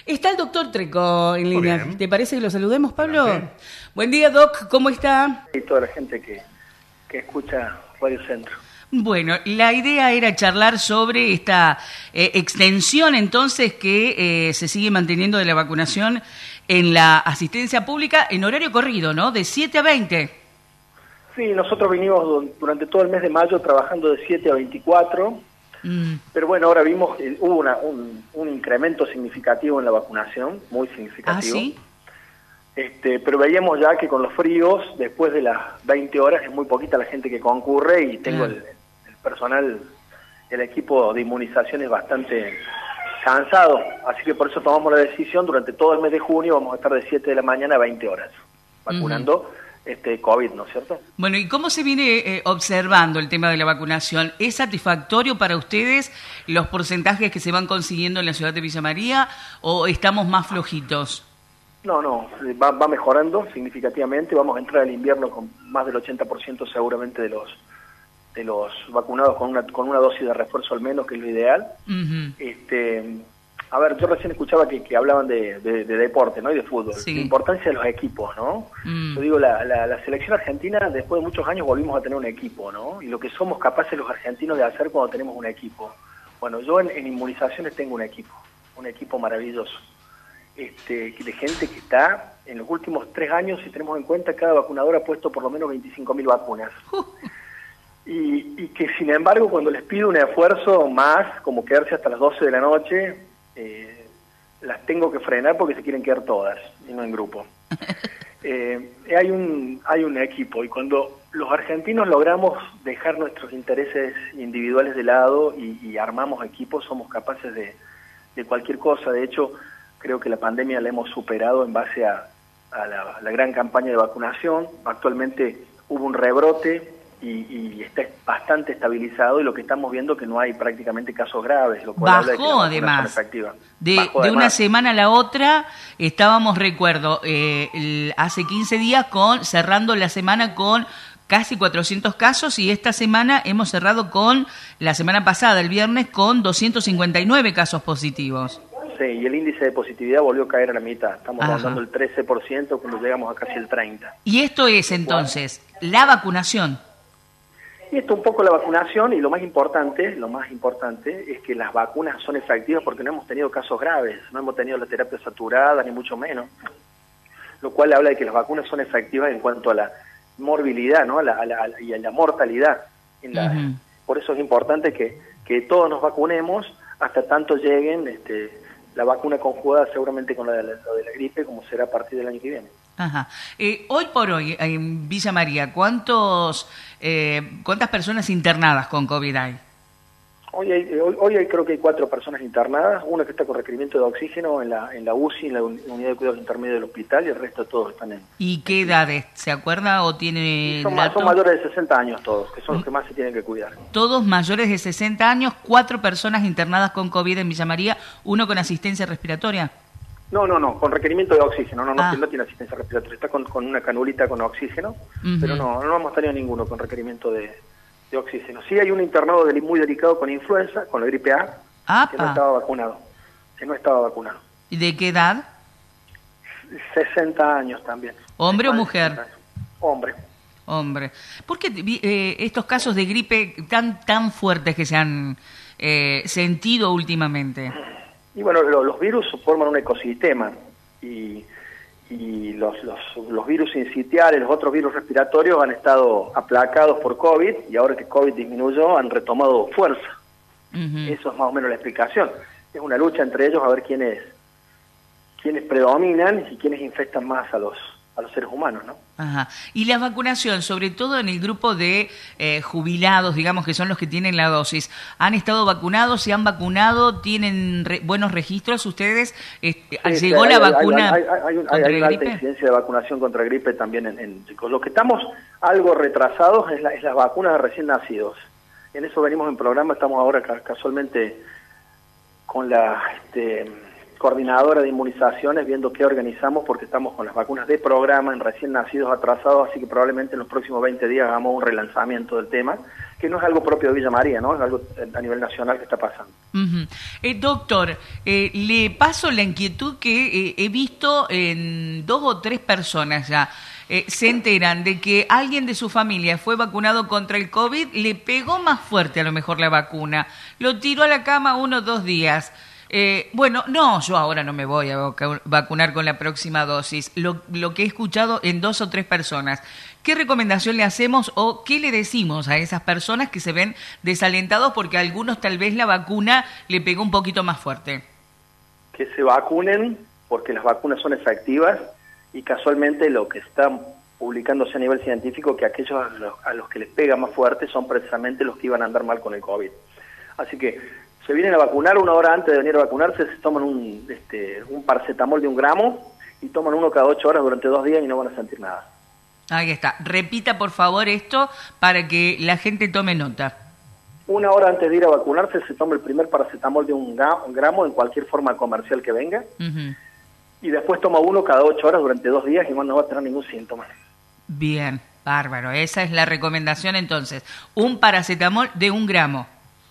Está el doctor Treco en línea. bien. ¿Te parece que lo saludemos, Pablo? Bien. Buen día, Doc. ¿Cómo está? Y toda la gente que escucha Radio Centro. Bueno, la idea era charlar sobre esta extensión entonces que se sigue manteniendo de la vacunación en la asistencia pública en horario corrido, ¿no? De 7 a 20. Sí, nosotros vinimos durante todo el mes de mayo trabajando de 7 a 24, pero bueno, ahora vimos, hubo un incremento significativo en la vacunación, muy significativo. ¿Ah, sí? Pero veíamos ya que con los fríos, después de las 20 horas, es muy poquita la gente que concurre y tengo el personal, el equipo de inmunización es bastante cansado, así que por eso tomamos la decisión, durante todo el mes de junio vamos a estar de 7 de la mañana a 20 horas, vacunando COVID, ¿no es cierto? Bueno, ¿y cómo se viene observando el tema de la vacunación? ¿Es satisfactorio para ustedes los porcentajes que se van consiguiendo en la ciudad de Villa María o estamos más flojitos? No, va mejorando significativamente, vamos a entrar al invierno con más del 80% seguramente de los vacunados con una dosis de refuerzo al menos, que es lo ideal. A ver, yo recién escuchaba que hablaban de deporte, ¿no? Y de fútbol. Sí. La importancia de los equipos, ¿no? Yo digo, la selección argentina, después de muchos años volvimos a tener un equipo, ¿no? Y lo que somos capaces los argentinos de hacer cuando tenemos un equipo. Bueno, yo en inmunizaciones tengo un equipo maravilloso. De gente que está en los últimos 3 años, si tenemos en cuenta, cada vacunador ha puesto por lo menos 25.000 vacunas. Y que sin embargo, cuando les pido un esfuerzo más, como quedarse hasta las 12 de la noche, las tengo que frenar porque se quieren quedar todas, y no en grupo. Hay un equipo, y cuando los argentinos logramos dejar nuestros intereses individuales de lado y armamos equipos, somos capaces de cualquier cosa. De hecho, creo que la pandemia la hemos superado en base a la gran campaña de vacunación. Actualmente hubo un rebrote y está bastante estabilizado, y lo que estamos viendo es que no hay prácticamente casos graves, lo cual habla de que la vacuna además. es efectiva. De una semana a la otra estábamos, recuerdo, hace 15 días cerrando la semana con casi 400 casos, y esta semana hemos cerrado la semana pasada, el viernes, con 259 casos positivos. Sí, y el índice de positividad volvió a caer a la mitad. Estamos rondando el 13% cuando llegamos a casi el 30%. Y esto es entonces la vacunación. Y esto un poco la vacunación, y lo más importante es que las vacunas son efectivas porque no hemos tenido casos graves, no hemos tenido la terapia saturada, ni mucho menos. Lo cual habla de que las vacunas son efectivas en cuanto a la morbilidad, ¿no? Y a la mortalidad. Por eso es importante que todos nos vacunemos hasta tanto lleguen la vacuna conjugada seguramente con lo de la gripe, como será a partir del año que viene. Ajá. Hoy por hoy, en Villa María, ¿cuántas personas internadas con COVID hay? Hoy hay creo que hay 4 personas internadas, una que está con requerimiento de oxígeno en la UCI, en la unidad de cuidados intermedios del hospital, y el resto todos están en... ¿Y qué edades? ¿Se acuerda o tiene Son mayores de 60 años todos, que son los que más se tienen que cuidar. Todos mayores de 60 años, 4 personas internadas con COVID en Villa María, uno con asistencia respiratoria. No, con requerimiento de oxígeno, no tiene asistencia respiratoria, está con una canulita con oxígeno, pero no hemos tenido ninguno con requerimiento de oxígeno. Sí hay un internado muy delicado con influenza, con la gripe A, que no estaba vacunado. ¿Y de qué edad? 60 años también. ¿Hombre o mujer? Hombre. ¿Por qué estos casos de gripe tan fuertes que se han sentido últimamente? Y bueno, los virus forman un ecosistema, y los virus sincitiales, los otros virus respiratorios han estado aplacados por COVID, y ahora que COVID disminuyó han retomado fuerza. Eso es más o menos la explicación. Es una lucha entre ellos a ver quiénes predominan y quiénes infectan más a los seres humanos, ¿no? Ajá. Y la vacunación, sobre todo en el grupo de jubilados, digamos, que son los que tienen la dosis, ¿han estado vacunados? ¿Se han vacunado? ¿Tienen buenos registros ustedes? ¿Llegó la vacuna contra hay la una gripe? alta incidencia de vacunación contra gripe también en chicos. Lo que estamos algo retrasados es las vacunas de recién nacidos. En eso venimos en programa, estamos ahora casualmente con coordinadora de inmunizaciones viendo qué organizamos, porque estamos con las vacunas de programa en recién nacidos atrasados, así que probablemente en los próximos 20 días hagamos un relanzamiento del tema, que no es algo propio de Villa María, ¿no? Es algo a nivel nacional que está pasando. Doctor, le paso la inquietud que he visto en 2 o 3 personas ya. Se enteran de que alguien de su familia fue vacunado contra el COVID, le pegó más fuerte a lo mejor la vacuna, lo tiró a la cama 1 o 2 días. Yo ahora no me voy a vacunar con la próxima dosis. Lo que he escuchado en 2 o 3 personas. ¿Qué recomendación le hacemos o qué le decimos a esas personas que se ven desalentados porque a algunos tal vez la vacuna le pegó un poquito más fuerte? Que se vacunen porque las vacunas son efectivas y casualmente lo que está publicándose a nivel científico que aquellos a los que les pega más fuerte son precisamente los que iban a andar mal con el COVID. Así que se vienen a vacunar 1 hora antes de venir a vacunarse, se toman un paracetamol de 1 gramo y toman uno cada 8 horas durante 2 días y no van a sentir nada. Ahí está. Repita por favor esto para que la gente tome nota. 1 hora antes de ir a vacunarse se toma el primer paracetamol de 1 gramo en cualquier forma comercial que venga. Y después toma uno cada 8 horas durante 2 días y no va a tener ningún síntoma. Bien, bárbaro. Esa es la recomendación entonces. Un paracetamol de 1 gramo.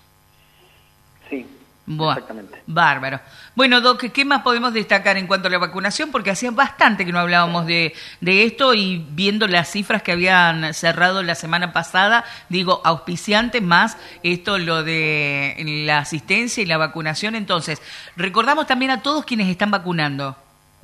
Sí, exactamente. Bárbaro. Bueno, Doc, ¿qué más podemos destacar en cuanto a la vacunación? Porque hacía bastante que no hablábamos de esto y viendo las cifras que habían cerrado la semana pasada, digo, auspiciantes más esto, lo de la asistencia y la vacunación. Entonces, recordamos también a todos quienes están vacunando.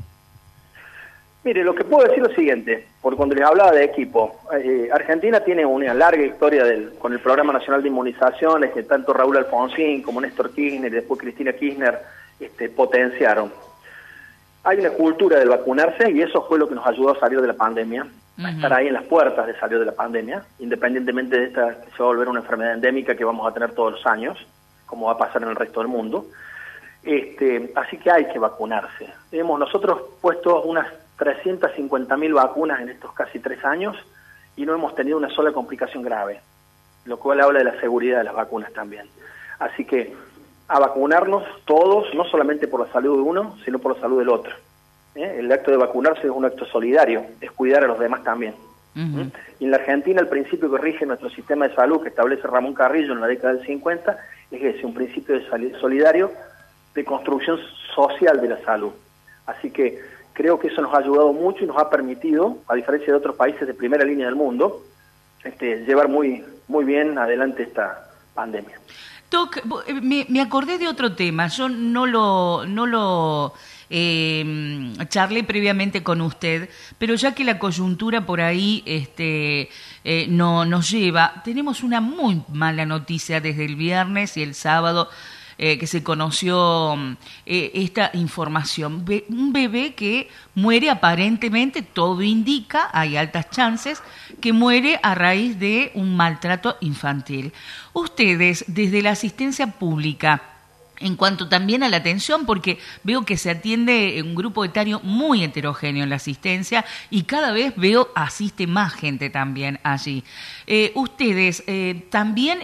Mire, lo que puedo decir es lo siguiente, porque cuando les hablaba de equipo, Argentina tiene una larga historia con el Programa Nacional de Inmunizaciones, que tanto Raúl Alfonsín como Néstor Kirchner y después Cristina Kirchner potenciaron. Hay una cultura del vacunarse y eso fue lo que nos ayudó a salir de la pandemia, a estar ahí en las puertas de salir de la pandemia, independientemente de esta que se va a volver una enfermedad endémica que vamos a tener todos los años, como va a pasar en el resto del mundo. Así que hay que vacunarse. Hemos nosotros puesto unas 350.000 vacunas en estos casi 3 años y no hemos tenido una sola complicación grave, lo cual habla de la seguridad de las vacunas también. Así que a vacunarnos todos, no solamente por la salud de uno, sino por la salud del otro. El acto de vacunarse es un acto solidario, es cuidar a los demás también. Y en la Argentina el principio que rige nuestro sistema de salud, que establece Ramón Carrillo en la década del 50, es ese, un principio de solidario de construcción social de la salud. Así que creo que eso nos ha ayudado mucho y nos ha permitido, a diferencia de otros países de primera línea del mundo, llevar muy bien adelante esta pandemia. Doc, me acordé de otro tema. Yo no lo charlé previamente con usted, pero ya que la coyuntura por ahí no nos lleva, tenemos una muy mala noticia desde el viernes y el sábado. Que se conoció esta información. Un bebé que muere aparentemente, todo indica, hay altas chances, que muere a raíz de un maltrato infantil. Ustedes, desde la asistencia pública, en cuanto también a la atención, porque veo que se atiende un grupo etario muy heterogéneo en la asistencia y cada vez asiste más gente también allí. Ustedes también,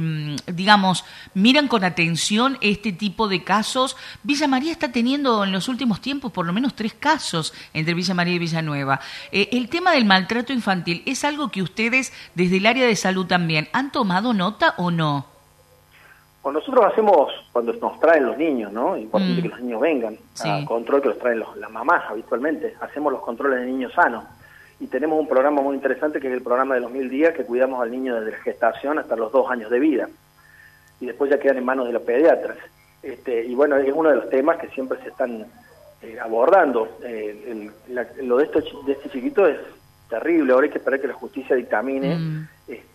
miran con atención este tipo de casos. Villa María está teniendo en los últimos tiempos por lo menos 3 casos entre Villa María y Villanueva. El tema del maltrato infantil, ¿es algo que ustedes desde el área de salud también han tomado nota o no? Bueno, nosotros hacemos, cuando nos traen los niños, ¿no? Importante que los niños vengan, a control que los traen las mamás habitualmente. Hacemos los controles de niños sanos. Y tenemos un programa muy interesante que es el programa de los 1000 días, que cuidamos al niño desde la gestación hasta los 2 años de vida. Y después ya quedan en manos de los pediatras. Y bueno, es uno de los temas que siempre se están abordando. Lo de este chiquito es terrible. Ahora hay que esperar que la justicia dictamine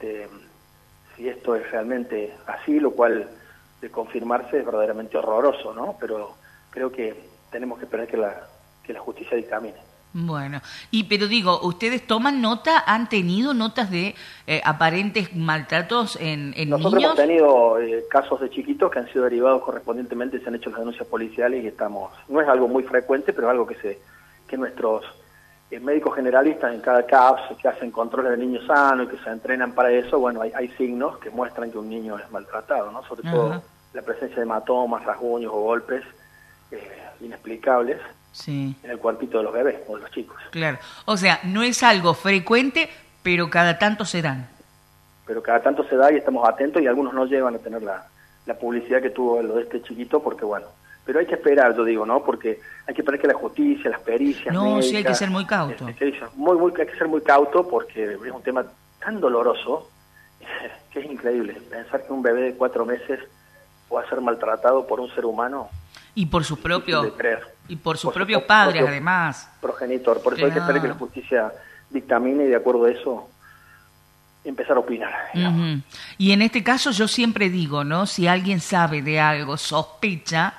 si esto es realmente así, lo cual de confirmarse es verdaderamente horroroso, ¿no? Pero creo que tenemos que esperar que la justicia dictamine. Bueno, pero digo, ¿ustedes toman nota? ¿Han tenido notas de aparentes maltratos en Nosotros niños? Hemos tenido casos de chiquitos que han sido derivados correspondientemente, se han hecho las denuncias policiales y no es algo muy frecuente, pero es algo que nuestros médicos generalistas en cada CAPS, que hacen controles de niños sanos y que se entrenan para eso, bueno, hay signos que muestran que un niño es maltratado, ¿no? Sobre todo la presencia de hematomas, rasguños o golpes, inexplicables Sí. en el cuerpito de los bebés o de los chicos. Claro. O sea, no es algo frecuente, pero cada tanto se dan. Pero cada tanto se da y estamos atentos y algunos no llevan a tener la publicidad que tuvo lo de este chiquito porque, bueno, pero hay que esperar, yo digo, ¿no? Porque hay que esperar que la justicia, las pericias médicas, sí, hay que ser muy cauto. Hay que ser muy cauto porque es un tema tan doloroso que es increíble. Pensar que un bebé de 4 meses pueda ser maltratado por un ser humano. Y por sus propios por padres, además. Progenitor. Por eso hay que esperar que la justicia dictamine y de acuerdo a eso empezar a opinar. Uh-huh. Y en este caso yo siempre digo, ¿no? Si alguien sabe de algo, sospecha,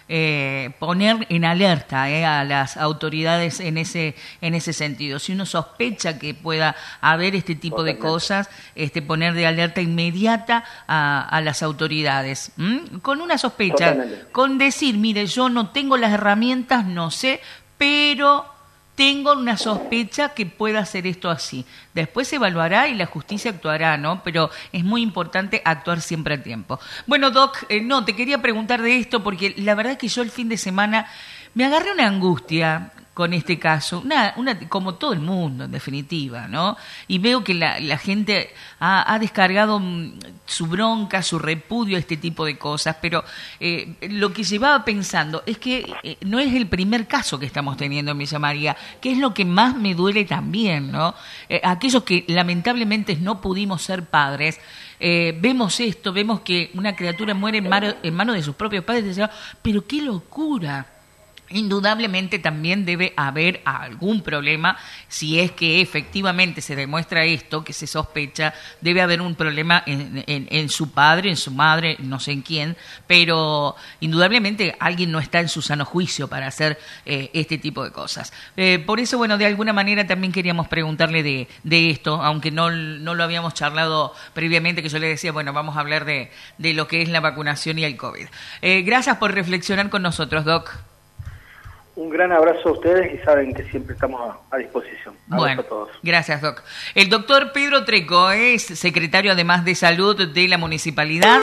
poner en alerta a las autoridades en ese sentido. Si uno sospecha que pueda haber este tipo de cosas, poner de alerta inmediata a las autoridades. Con una sospecha, con decir, mire, yo no tengo las herramientas, no sé, pero tengo una sospecha que pueda hacer esto así. Después se evaluará y la justicia actuará, ¿no? Pero es muy importante actuar siempre a tiempo. Bueno, Doc, te quería preguntar de esto porque la verdad es que yo el fin de semana me agarré una angustia con este caso, una como todo el mundo en definitiva, ¿no? Y veo que la gente ha descargado su bronca, su repudio a este tipo de cosas, pero lo que llevaba pensando es que no es el primer caso que estamos teniendo en Villa María, que es lo que más me duele también, ¿no? Aquellos que lamentablemente no pudimos ser padres, vemos esto, vemos que una criatura muere en manos de sus propios padres, y decimos, pero qué locura. Indudablemente también debe haber algún problema, si es que efectivamente se demuestra esto, que se sospecha, debe haber un problema en su padre, en su madre, no sé en quién, pero indudablemente alguien no está en su sano juicio para hacer este tipo de cosas. Por eso, bueno, de alguna manera también queríamos preguntarle de esto, aunque no lo habíamos charlado previamente, que yo le decía, bueno, vamos a hablar de lo que es la vacunación y el COVID. Gracias por reflexionar con nosotros, Doc. Un gran abrazo a ustedes y saben que siempre estamos a disposición. Abrazo a todos. Gracias, Doc. El doctor Pedro Treco es secretario además de Salud de la Municipalidad.